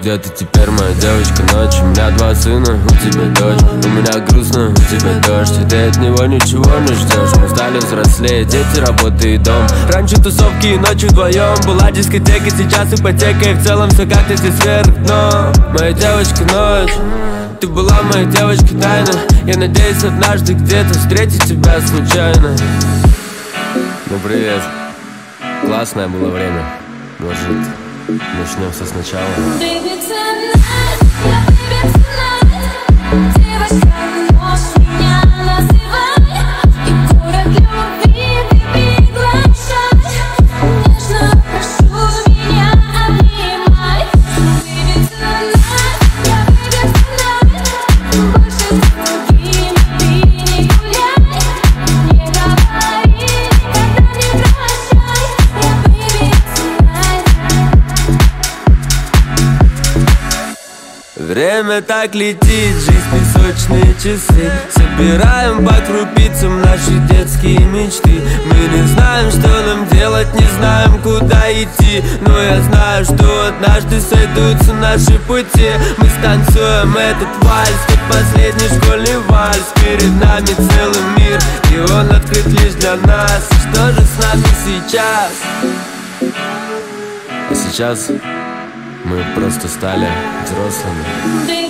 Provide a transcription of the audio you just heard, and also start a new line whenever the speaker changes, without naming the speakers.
где ты теперь, моя девочка, ночь? У меня 2 сына, у тебя дочь. У меня грустно, у тебя дождь. И ты от него ничего не ждешь. Мы стали взрослее, дети, работа и дом. Раньше тусовки и ночью вдвоем. Была дискотека, сейчас ипотека. И в целом все как-то здесь вверх дно. Моя девочка, ночь. Ты была моей девочкой тайна. Я надеюсь однажды где-то встретить тебя случайно. Ну привет. Классное было время. Может, начнем все сначала.
Baby, tonight, baby, tonight. Девочка, ночь меня называй. И город любви ты приглашай. Нежно прошу, меня обнимай. Baby, tonight, baby, tonight. Больше с другими ты не гуляй. Не говори, никогда не прощай. Baby, tonight.
Время так летит, жизнь песочные часы. Собираем по крупицам наши детские мечты. Мы не знаем, что нам делать, не знаем, куда идти. Но я знаю, что однажды сойдутся наши пути. Мы станцуем этот вальс, как последний школьный вальс. Перед нами целый мир, и он открыт лишь для нас. И что же с нами сейчас? А сейчас мы просто стали взрослыми.